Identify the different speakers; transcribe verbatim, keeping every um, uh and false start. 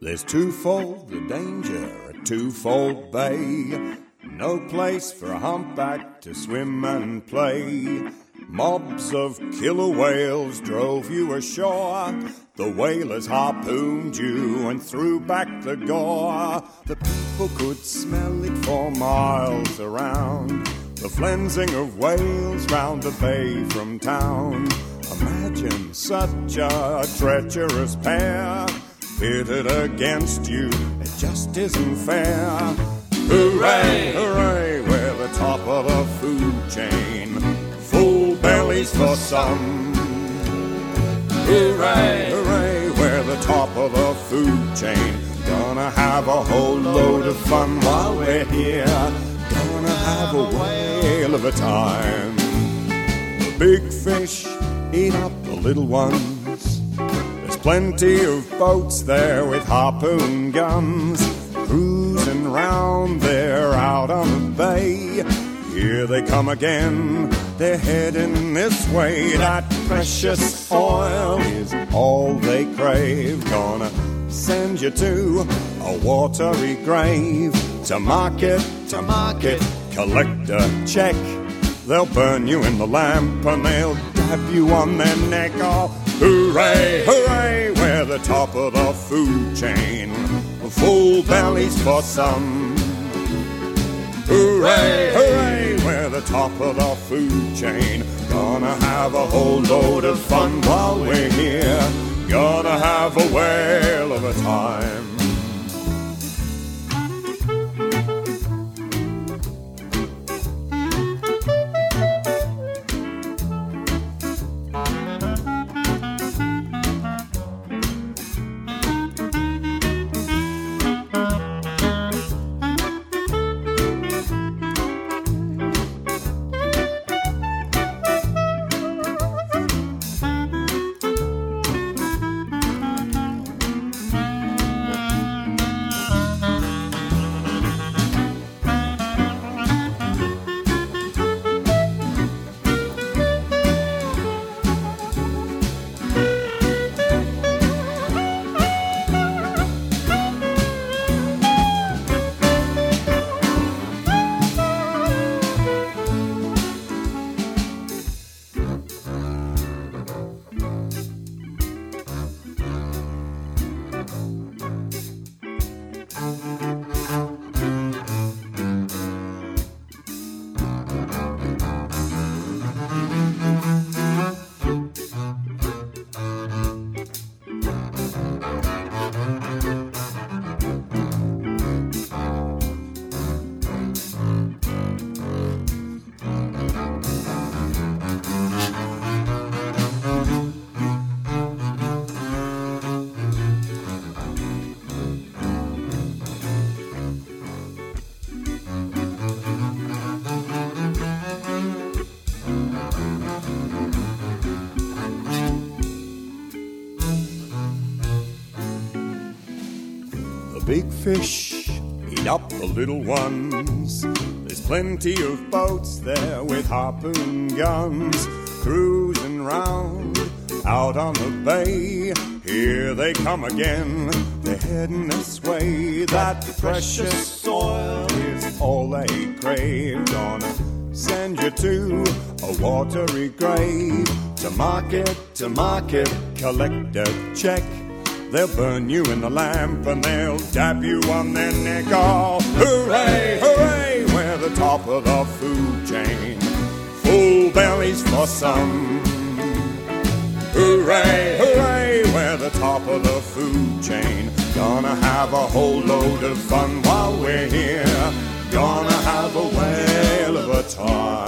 Speaker 1: There's twofold the danger at Twofold Bay. No place for a humpback to swim and play. Mobs of killer whales drove you ashore. The whalers harpooned you and threw back the gore. The people could smell it for miles around. The flensing of whales round the bay from town. Imagine such a treacherous pair pitted against you, it just isn't fair. Hooray, hooray, we're the top of the food chain. Full bellies for some. Hooray, hooray, we're the top of the food chain. Gonna have a whole load of fun while we're here. Gonna have a whale of a time. The big fish eat up the little ones. There's plenty of boats there with harpoon guns, cruising round there out on the bay. Here they come again, they're heading this way. That precious oil is all they crave. Gonna send you to a watery grave. To market, to market, collect a check. They'll burn you in the lamp and they'll dab you on their neck. Oh, hooray, hooray, we're the top of the food chain. Full bellies for some. Hooray, hooray, we're the top of the food chain. Gonna have a whole load of fun while we're here. Gonna have a whale of a time. Big fish eat up the little ones. There's plenty of boats there with harpoon guns, cruising round out on the bay. Here they come again, they're heading this way. That precious oil is all they crave. Gonna send you to a watery grave. To market, to market, collect a check. They'll burn you in the lamp and they'll dab you on their neck. Oh, hooray, hooray, we're the top of the food chain. Full bellies for some. Hooray, hooray, we're the top of the food chain. Gonna have a whole load of fun while we're here. Gonna have a whale of a time.